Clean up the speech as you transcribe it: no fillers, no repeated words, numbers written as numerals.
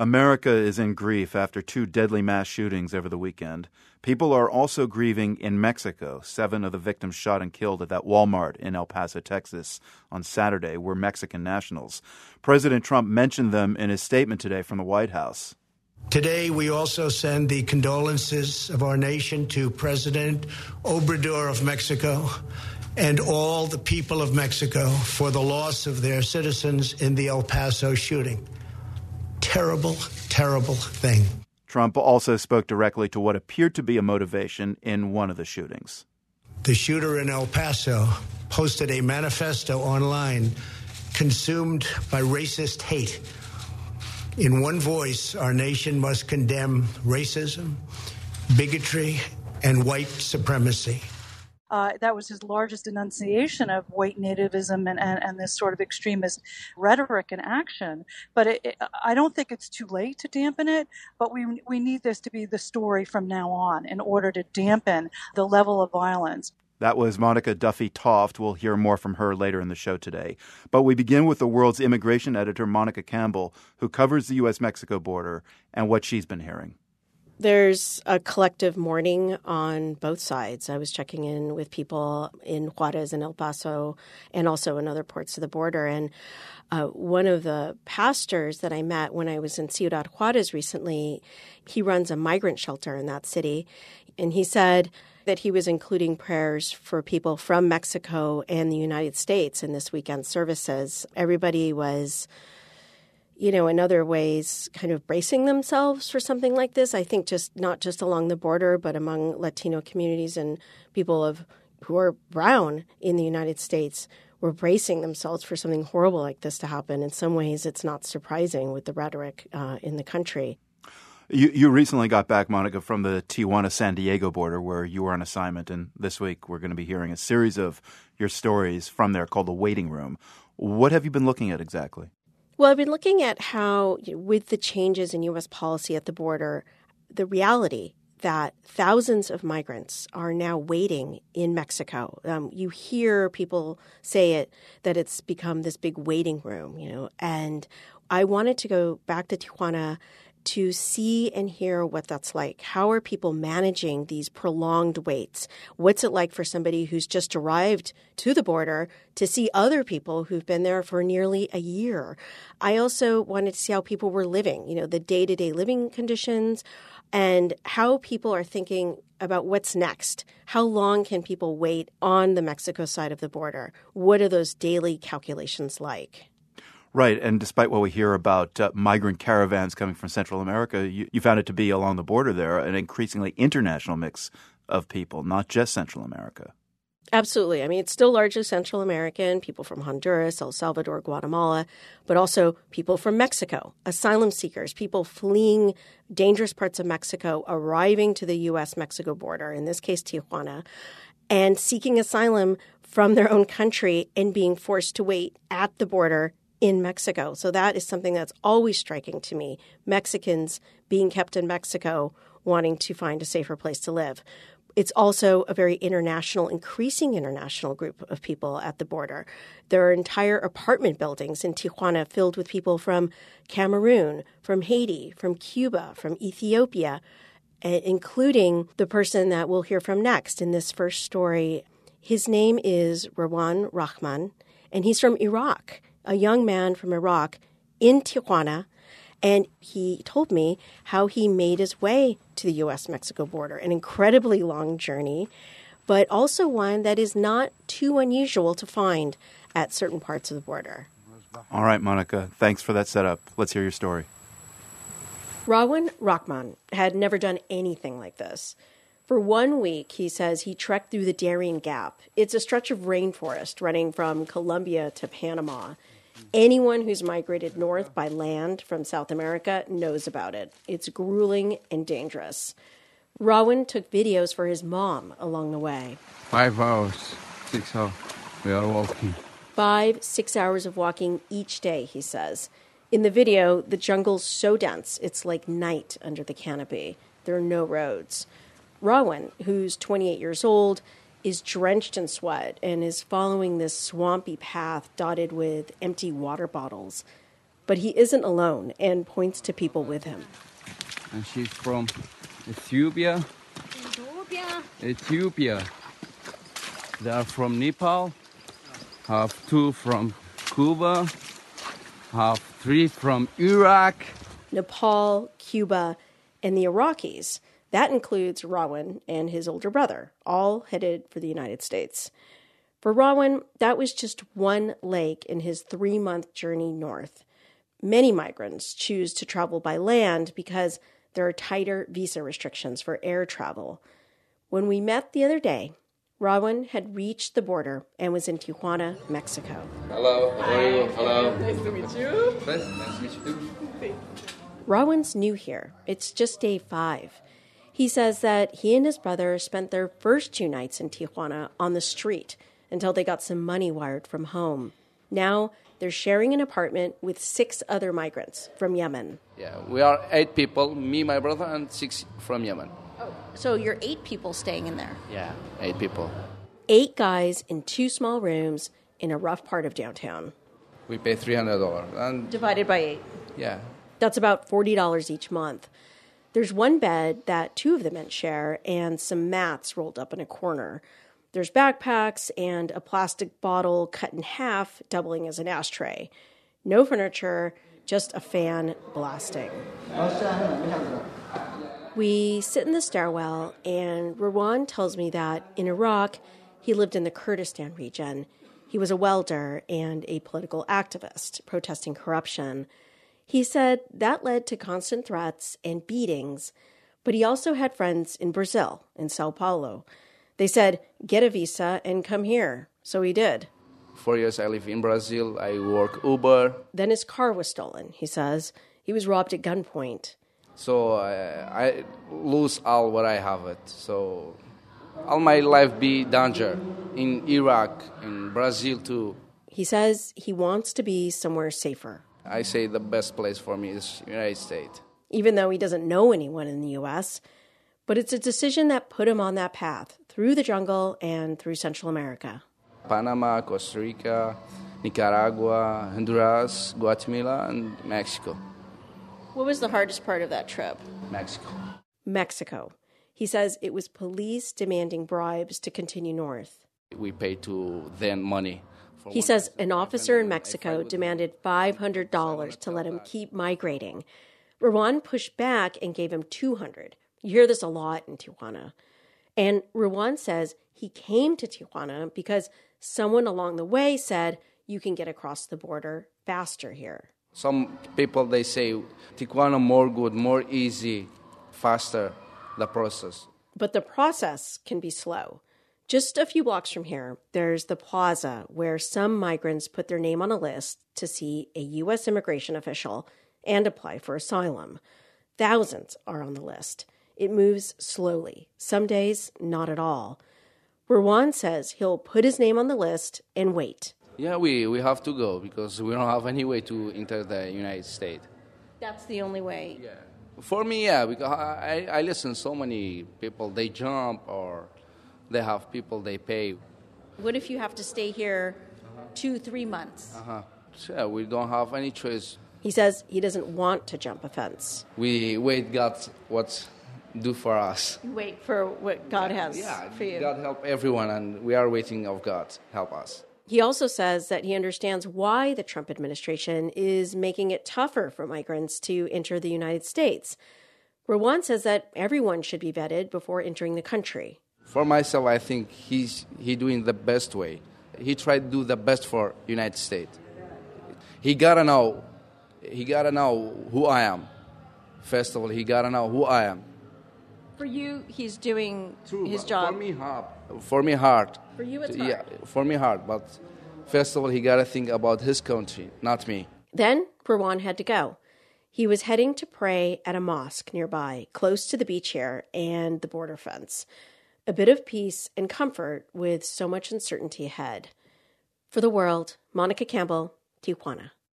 America is in grief after 2 deadly mass shootings over the weekend. People are also grieving in Mexico. 7 of the victims shot and killed at that Walmart in El Paso, Texas on Saturday were Mexican nationals. President Trump mentioned them in his statement today from the White House. Today, we also send the condolences of our nation to President Obrador of Mexico and all the people of Mexico for the loss of their citizens in the El Paso shooting. Terrible, terrible thing. Trump also spoke directly to what appeared to be a motivation in one of the shootings. The shooter in El Paso posted a manifesto online consumed by racist hate. In one voice, our nation must condemn racism, bigotry, and white supremacy. That was his largest enunciation of white nativism and this sort of extremist rhetoric and action. But I don't think it's too late to dampen it, but we need this to be the story from now on in order to dampen the level of violence. That was Monica Duffy Toft. We'll hear more from her later in the show today. But we begin with the World's immigration editor, Monica Campbell, who covers the U.S.-Mexico border and what she's been hearing. There's a collective mourning on both sides. I was checking in with people in Juarez and El Paso and also in other ports of the border. And one of the pastors that I met when I was in Ciudad Juarez recently, he runs a migrant shelter in that city. And he said that he was including prayers for people from Mexico and the United States in this weekend's services. Everybody was, in other ways, kind of bracing themselves for something like this. I think just not just along the border, but among Latino communities and people who are brown in the United States were bracing themselves for something horrible like this to happen. In some ways, it's not surprising with the rhetoric in the country. You recently got back, Monica, from the Tijuana-San Diego border where you were on assignment, and this week we're going to be hearing a series of your stories from there called The Waiting Room. What have you been looking at exactly? Well, I've been looking at how, with the changes in U.S. policy at the border, the reality that thousands of migrants are now waiting in Mexico. You hear people say that it's become this big waiting room, and I wanted to go back to Tijuana to see and hear what that's like. How are people managing these prolonged waits? What's it like for somebody who's just arrived to the border to see other people who've been there for nearly a year? I also wanted to see how people were living, the day-to-day living conditions and how people are thinking about what's next. How long can people wait on the Mexico side of the border? What are those daily calculations like? Right. And despite what we hear about migrant caravans coming from Central America, you found it to be along the border there an increasingly international mix of people, not just Central America. Absolutely. I mean, it's still largely Central American, people from Honduras, El Salvador, Guatemala, but also people from Mexico, asylum seekers, people fleeing dangerous parts of Mexico, arriving to the U.S.-Mexico border, in this case Tijuana, and seeking asylum from their own country and being forced to wait at the border in Mexico. So that is something that's always striking to me. Mexicans being kept in Mexico, wanting to find a safer place to live. It's also a very increasing international group of people at the border. There are entire apartment buildings in Tijuana filled with people from Cameroon, from Haiti, from Cuba, from Ethiopia, including the person that we'll hear from next in this first story. His name is Rawan Rahman, and he's from Iraq. A young man from Iraq in Tijuana, and he told me how he made his way to the U.S.-Mexico border, an incredibly long journey, but also one that is not too unusual to find at certain parts of the border. All right, Monica, thanks for that setup. Let's hear your story. Rawan Rahman had never done anything like this. For 1 week, he says he trekked through the Darien Gap. It's a stretch of rainforest running from Colombia to Panama. Anyone who's migrated north by land from South America knows about it. It's grueling and dangerous. Rawan took videos for his mom along the way. 5 hours, 6 hours, we are walking. 5-6 hours of walking each day, he says. In the video, the jungle's so dense, it's like night under the canopy. There are no roads. Rawan, who's 28 years old, is drenched in sweat and is following this swampy path dotted with empty water bottles. But he isn't alone and points to people with him. And she's from Ethiopia. Ethiopia. They are from Nepal. Have 2 from Cuba. Have 3 from Iraq. Nepal, Cuba, and the Iraqis. That includes Rawan and his older brother, all headed for the United States. For Rawan, that was just one leg in his 3-month journey north. Many migrants choose to travel by land because there are tighter visa restrictions for air travel. When we met the other day, Rawan had reached the border and was in Tijuana, Mexico. Hello, how are you? Hello. Nice to meet you. Nice to meet you too. Rawan's new here. It's just day 5. He says that he and his brother spent their first 2 nights in Tijuana on the street until they got some money wired from home. Now they're sharing an apartment with 6 other migrants from Yemen. Yeah, we are 8 people, me, my brother, and 6 from Yemen. Oh, so you're 8 people staying in there? Yeah, 8 people. 8 guys in 2 small rooms in a rough part of downtown. We pay $300. And Divided by 8. yeah. That's about $40 each month. There's one bed that 2 of the men share and some mats rolled up in a corner. There's backpacks and a plastic bottle cut in half, doubling as an ashtray. No furniture, just a fan blasting. We sit in the stairwell, and Rawan tells me that in Iraq, he lived in the Kurdistan region. He was a welder and a political activist protesting corruption. He said that led to constant threats and beatings, but he also had friends in Brazil, in Sao Paulo. They said, get a visa and come here. So he did. 4 years I live in Brazil. I work Uber. Then his car was stolen, he says. He was robbed at gunpoint. So I lose all what I have it. So all my life be danger in Iraq, in Brazil too. He says he wants to be somewhere safer. I say the best place for me is United States. Even though he doesn't know anyone in the U.S., but it's a decision that put him on that path through the jungle and through Central America. Panama, Costa Rica, Nicaragua, Honduras, Guatemala, and Mexico. What was the hardest part of that trip? Mexico. He says it was police demanding bribes to continue north. We pay to them money. He says an officer in Mexico demanded $500 to let him keep migrating. Rawan pushed back and gave him $200. You hear this a lot in Tijuana. And Rawan says he came to Tijuana because someone along the way said you can get across the border faster here. Some people, they say, Tijuana more good, more easy, faster, the process. But the process can be slow. Just a few blocks from here, there's the plaza where some migrants put their name on a list to see a U.S. immigration official and apply for asylum. Thousands are on the list. It moves slowly. Some days, not at all. Rawan says he'll put his name on the list and wait. Yeah, we have to go because we don't have any way to enter the United States. That's the only way? Yeah. For me, yeah, because I listen so many people, they jump or they have people they pay. What if you have to stay here 2-3 months? Yeah, we don't have any choice. He says he doesn't want to jump a fence. We wait God what do for us. You wait for what God has for you. God help everyone, and we are waiting of God help us. He also says that he understands why the Trump administration is making it tougher for migrants to enter the United States. Rawan says that everyone should be vetted before entering the country. For myself, I think he doing the best way. He tried to do the best for United States. He gotta know who I am. First of all, he gotta know who I am. For you, he's doing his job. For me, hard. For you, it's hard. Yeah, for me, hard. But first of all, he gotta think about his country, not me. Then Rawan had to go. He was heading to pray at a mosque nearby, close to the beach here and the border fence. A bit of peace and comfort with so much uncertainty ahead. For The World, Monica Campbell, Tijuana.